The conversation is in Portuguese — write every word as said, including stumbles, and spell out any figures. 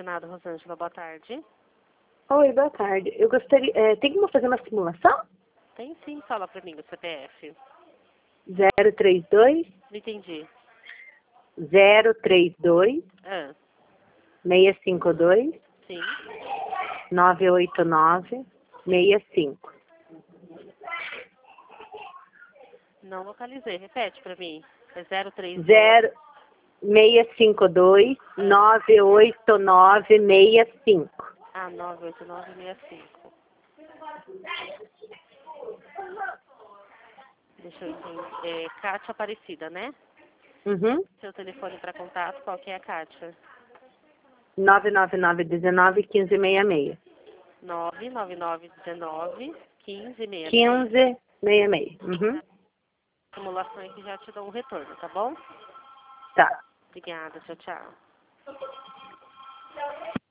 Nada, Rosângela, boa tarde. Oi, boa tarde. Eu gostaria... É, tem como fazer uma simulação? Tem sim, fala pra mim o C P F. zero três dois, Não entendi. zero três dois, Ah, seis cinco dois, sim. nove oito nove, seis cinco. Não localizei. Repete pra mim. É zero três zero seis cinco dois, nove oito nove, seis cinco. Ah, nove oito nove seis cinco. Deixa eu entender. É Kátia Aparecida, né? Uhum. Seu telefone para contato, qual que é a Kátia? nove nove nove, um nove, um cinco, seis seis. nove nove nove um nove, um cinco seis seis. quinze, seis seis. Uhum. Simulação aí que já te dou um retorno, tá bom? Tá. Obrigada, tchau, tchau.